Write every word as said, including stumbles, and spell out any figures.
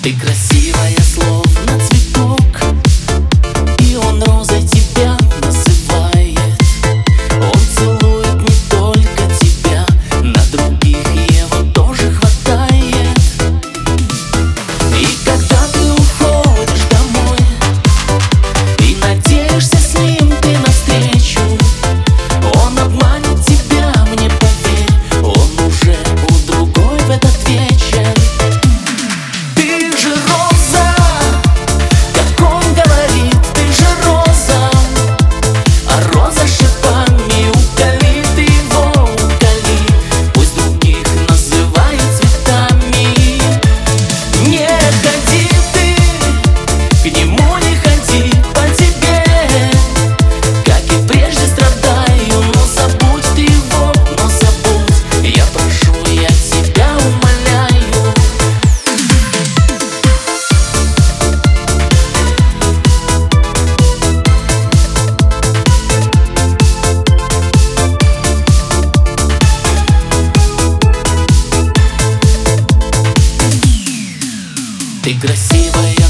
Ты красивая, словно цветок, и он розой тебя называет. Он целует не только тебя, на других его тоже хватает. И когда ты уходишь домой и надеешься с ним ты навстречу, он обманет тебя, мне поверь, он уже у другой в этот вечер. Ты красивая.